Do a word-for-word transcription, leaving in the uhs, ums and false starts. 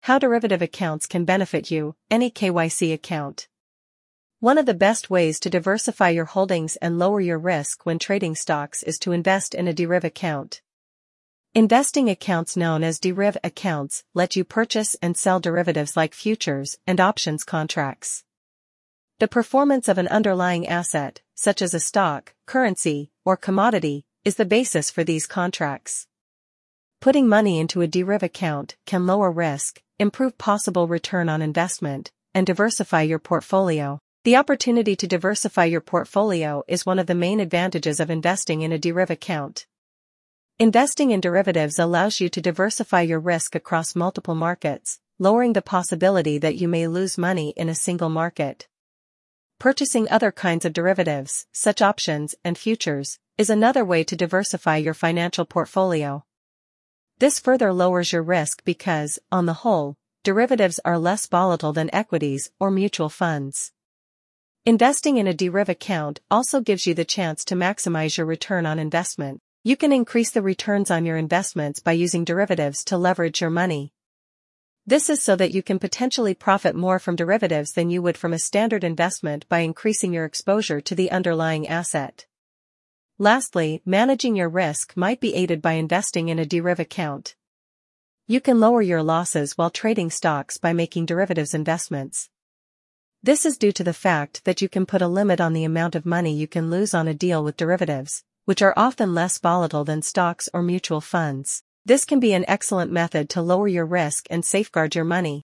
How derivative accounts can benefit you. Any K Y C account. One of the best ways to diversify your holdings and lower your risk when trading stocks is to invest in a deriv account. Investing accounts known as deriv accounts let you purchase and sell derivatives like futures and options contracts. The performance of an underlying asset, such as a stock, currency, or commodity, is the basis for these contracts. Putting money into a deriv account can lower risk, improve possible return on investment, and diversify your portfolio. The opportunity to diversify your portfolio is one of the main advantages of investing in a deriv account. Investing in derivatives allows you to diversify your risk across multiple markets, lowering the possibility that you may lose money in a single market. Purchasing other kinds of derivatives, such options and futures, is another way to diversify your financial portfolio. This further lowers your risk because, on the whole, derivatives are less volatile than equities or mutual funds. Investing in a deriv account also gives you the chance to maximize your return on investment. You can increase the returns on your investments by using derivatives to leverage your money. This is so that you can potentially profit more from derivatives than you would from a standard investment by increasing your exposure to the underlying asset. Lastly, managing your risk might be aided by investing in a deriv account. You can lower your losses while trading stocks by making derivatives investments. This is due to the fact that you can put a limit on the amount of money you can lose on a deal with derivatives, which are often less volatile than stocks or mutual funds. This can be an excellent method to lower your risk and safeguard your money.